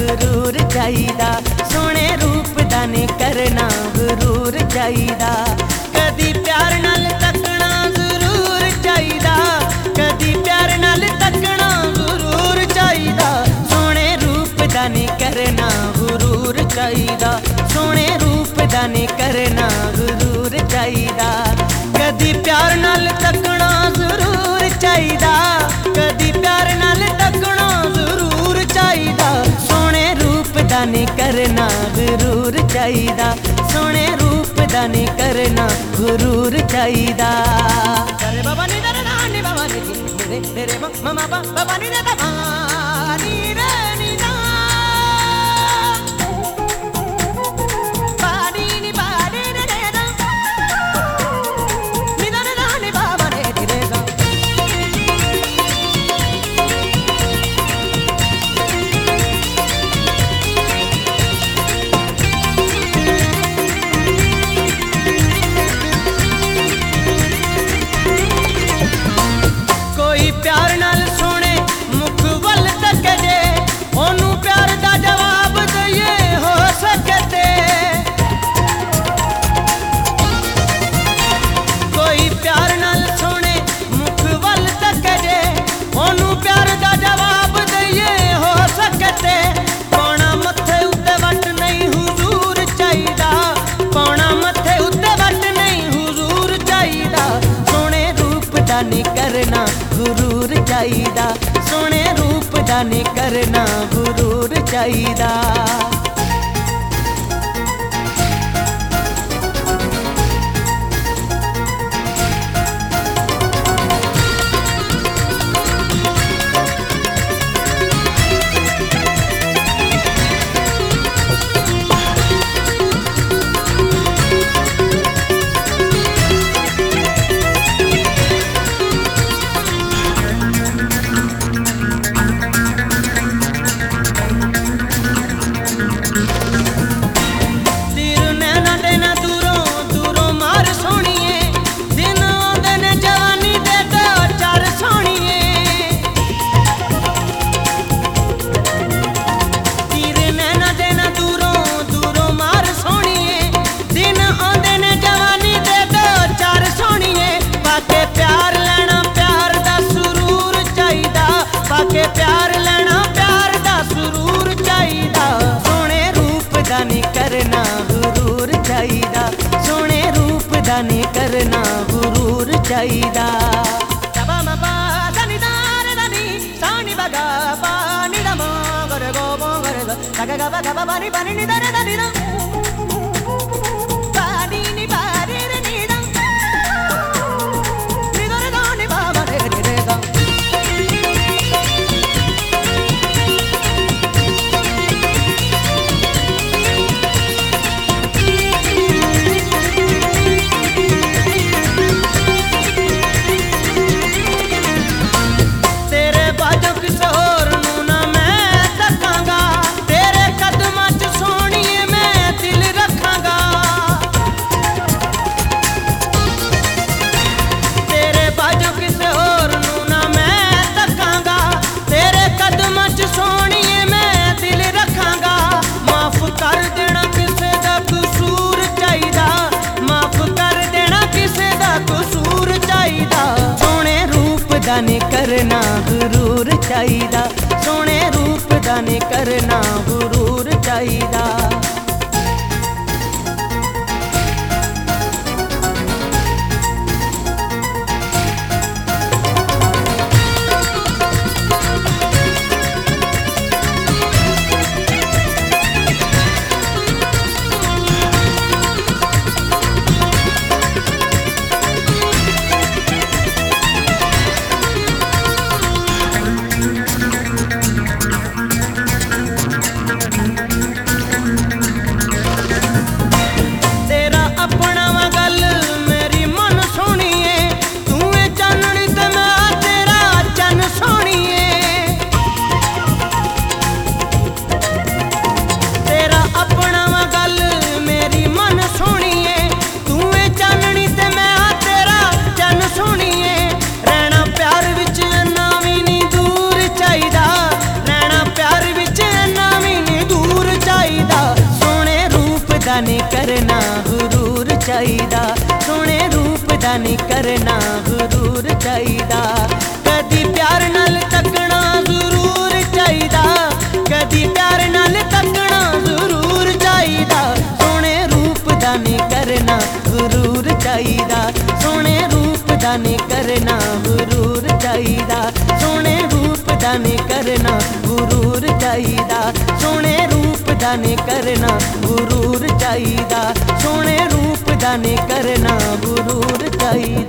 गुरूर चाहिदा, सोने रूप दा नहीं करना गुरूर चाहिदा। कदी प्यार नाल तकना जरूर चाहिदा, कदी प्यार नाल तकना जरूर चाहिदा। सोने रूप दा नहीं करना गुरूर चाहिदा, सोने रूप दा नहीं करना गुरूर चाहिदा। कदी प्यार नाल तकना जरूर चाहिदा, कदी प्यार नाल तकना जरूर चाहिदा। सोने रूप दा नहीं करना गुरूर चाहिदा, सोने रूप दा नहीं करना गुरूर चाहिदा। अरे बाबा नी रे ना नी बाबा नी रे रे ममा बाबा नी रे बाबा नी रे नी ना बानी नी बानी रे रे ना नी रे ना नी बाबा रे रे ना। प्यार नाल सोने मुख वल तक जे ओनू प्यार दा जवाब दईए हो सकते। कोई प्यार नाल सोने मुख वल तक जे ओनू प्यार दा जवाब दईए हो सकते। पौना मथे उत्ते वट नहीं हुजूर चाहिदा, पौना मथे उत्ते वट नहीं हुजूर चाहिदा। सोने रूप दा नहीं करना गुरूर चाहिदा, सोने रूप दा नहीं करना गुरूर चाहिदा। प्यार लेना प्यार दा सुरूर चाहिदा, सोने रूप दा नहीं करना गुरूर चाहिदा, सोने रूप दा नहीं करना गुरूर चाहिदा। तबा मबा दनी दार दनी सानी बगा पानी दमा गर गो बो गर ग तगा गा बगा बानी बानी नि दर दनी ना बानी नि बारी रे नि दा नि दर दानी बाबा रे रे गा। नहीं करना गुरूर चाहिदा, सोने रूप दा नहीं करना गुरूर चाहिदा। नहीं करना गुरूर चाहिदा। कदी प्यार नाल तकना जरूर चाहिदा, कदी प्यार नाल तकना जरूर चाहिदा। सोने रूप दा नहीं करना गुरूर चाहिदा, सोने रूप दा नहीं करना गुरूर चाहिदा, सोने रूप दा नहीं करना गुरूर चाहिदा, सोने रूप दा नहीं करना गुरूर चाहिदा, सोने रूप दा नहीं करना गुरूर चाहिदा।